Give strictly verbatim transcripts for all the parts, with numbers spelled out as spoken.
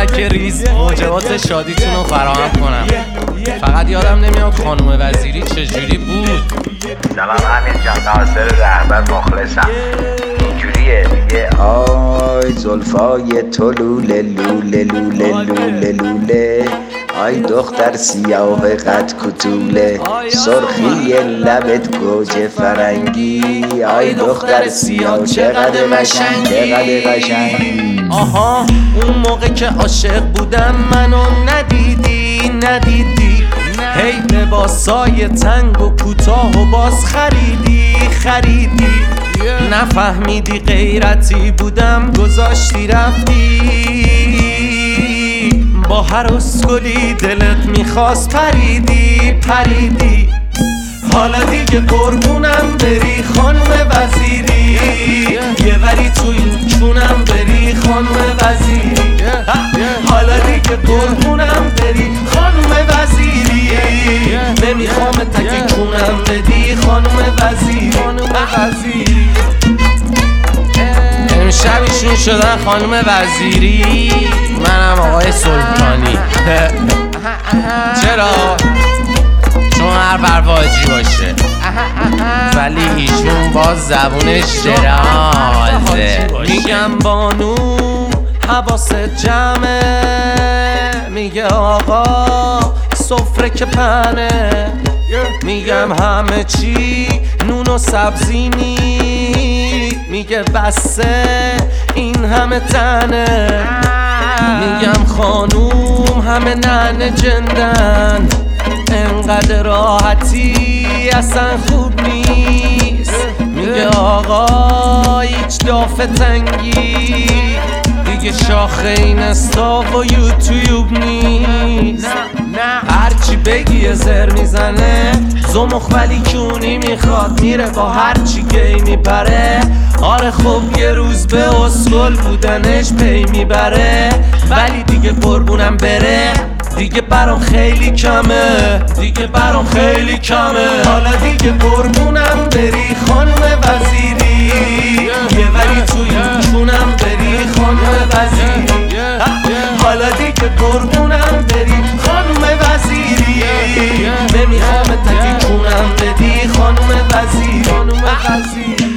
فلک ریز موجبات شادیتون رو فراهم کنم. فقط یادم نمیاد خانم وزیری چجوری بود. سلام امیر جان، ناصر رهبر مخلصم. اینجوریه میگه آی زلفای تو لوله لوله لوله لوله لوله، آی دختر سیاه قد کتوله، سرخی لبت گوجه فرنگی، آی دختر سیاه چقدر قشنگی چقدر قشنگی. آها اون موقع که عاشق بودم منو ندیدی ندیدی، هی لباسای تنگ و کوتاه و باز خریدی خریدی، نفهمیدی غیرتی بودم گذاشتی رفتی، با هر اسکلی دلت میخواست پریدی پریدی. حالا دیگه قربونم بری خانم وزیری، یه وری تو این چونم بری خانم وزیری. حالا دیگه قربونم بری خانم وزیری، نمیخوام تکی چونم بدی خانم وزیری. امشب ایشون شدن خانم وزیری، منم آقای سلطانی. چرا؟ چون هر برواجی باشه ولی ایشون باز زبونش درازه. میگم بانو حواست جمعه، میگه آقا سفره که پنه، میگم همه چی نون و سبزی نی، میگه بسه این همه تنه، میگم خانوم همه ننه جندن، انقدر راحتی اصلا خوب نیست، میگه آقا هیچ دافه تنگی دیگه شاخه این استاف و یوتیوب نیست. هرچی بگی زر میزنه زمخ ولی کونی میخواد، میره با هرچی گی میپره. آره خب یه روز به اسکل بودنش پی میبره، ولی دیگه قربونم بره دیگه برام خیلی کمه دیگه برام خیلی کمه. حالا دیگه قربونم بری خانم وزیری، یه وری توی چونم بری خانم وزیری. حالا دیگه قربونم بری خانم وزیری، نمیخوام تکی چونم بدی خانم وزیری.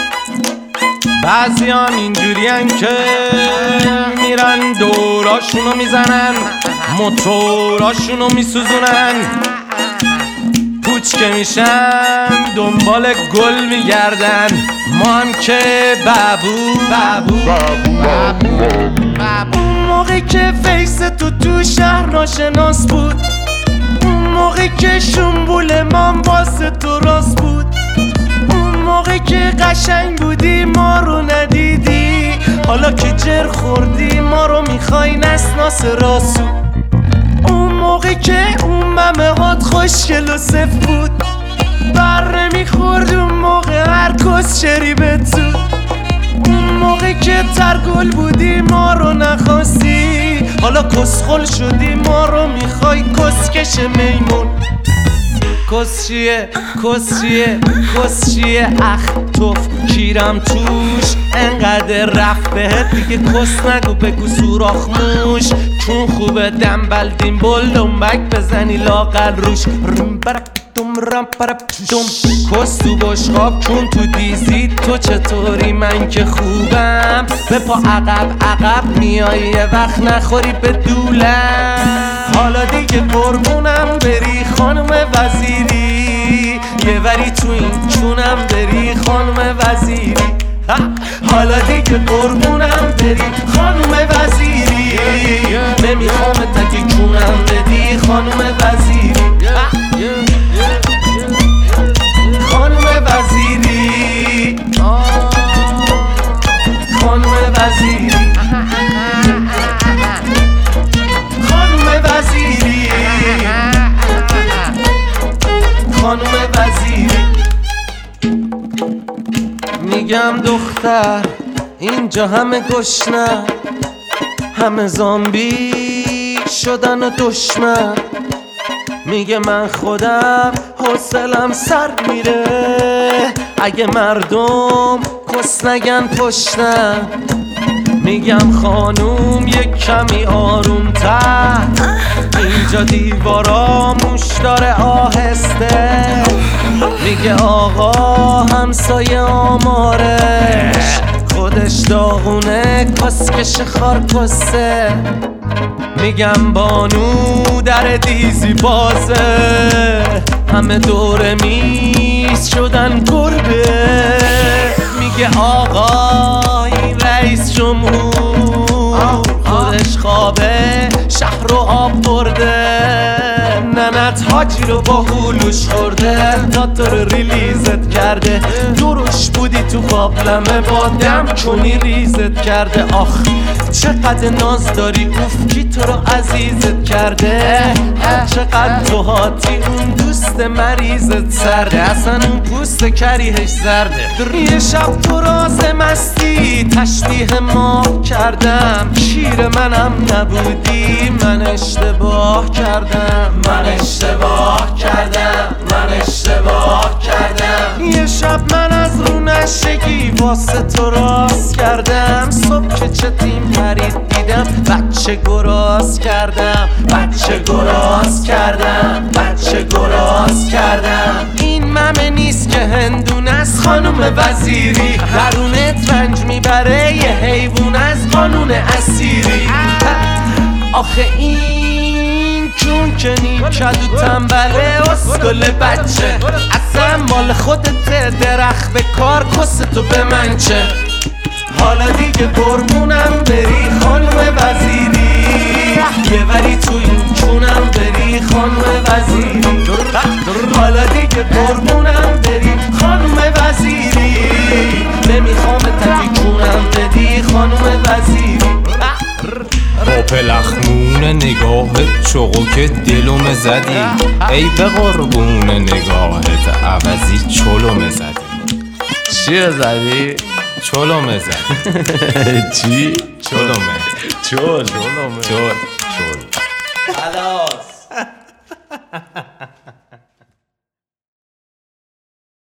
بعضی هم اینجورین که میرن دوراشونو میزنن، موتوراشونو میسوزونن، پوچ که میشن دنبال گل میگردن. ما هم که بابو بابو بابو بابو. اون موقع که فیس تو تو شهر ناشناس بود، اون موقع که شنبول من واسه تو راست بود، اون موقع که قشنگ بودی ما رو ندیدی، حالا که جر خوردی ما رو میخوای نسناس راسو. اون موقع که اون ممه هات خوشگل و صف بود، بر نمیخورد اون موقع هر کس شریبت زود، اون موقع که ترگل بودی ما رو نخواستی، حالا کسخل شدی ما رو میخوای کسکش میمون. کسچیه کسچیه کسچیه اخ توف کیرم توش، انقدر رفت بهت دیگه کس نگو بگو سوراخ موش، چون خوبه دنبل دیم بل دنبک بزنی لاغر روش. رم برک دوم رم پرپ دوم کس تو بشقاب چون تو دیزی تو چطوری من که خوبم، به پا عقب عقب میای یه وقت نخوری به دولم. حالا دیگه قربونم بری خانم وزیری، یه وری تو این چونم بری خانم وزیری. حالا دیگه قربونم بری خانم وزیری، نمیخوام تکی چونم بدی خانم وزیری. خانم وزیری خانم وزیری خانم وزیری خانم وزیری. میگم دختر اینجا همه گشنه، همه زامبی شدن و دشمن، میگه من خودم حوصلم سر میره اگه مردم کس نگن پشتم، میگم خانوم یک کمی آروم تر، اینجا دیوارا موش داره آهسته. میگه آقا همسایه آمارش خودش داغونه کسکش خارکسته. میگم بانو در دیزی بازه، همه دور میز شدن گربه. میگه آقا این رئیس جمهور خودش خوابه شهر رو آب برده. ننت حاجی رو با هلوش خورده، تا تو رو ریلیزت کرده. دروش بودی تو قابلمه با دم کنی ریزت کرده. آخ چقدر ناز داری اوف کی تو رو عزیزت کرده. چقدر تو هاتی اون دوست مریضت سرده، اصلا اون پوست کریهش زرده. یه شب تو راز مستی تشبیه ما کردم، شیر منم نبودی من اشتباه کردم. من اشتباه کردم من اشتباه کردم. یه شب من از رو نشگی واسه تو راست کردم. صبح که چتیم پرید دیدم بچه گراز کردم. بچه گراز کردم بچه گراز کردم. این ممه نیست که هندونه از خانم وزیری، درونت رنج میبره یه حیوان از قانون اسیری. آخه این چون که نیکد و تنبله اسکل بچه، اصلا مال خودت درخت به کار کس تو به من چه. حالا دیگه قربونم بری خانم وزیری، یه وری تو این چونم بری خانم وزیری. حالا دیگه قربونم بری خانم وزیری، نمیخوام تکونم بدی خانم وزیری. با پلخمون نگاهت چوقو که دلوم زدی، ای به قربون نگاهت عوضی چلوم زدی. چیه زدی؟ چلوم زدی. چی؟ چلومه چل چل چل چل خلاص.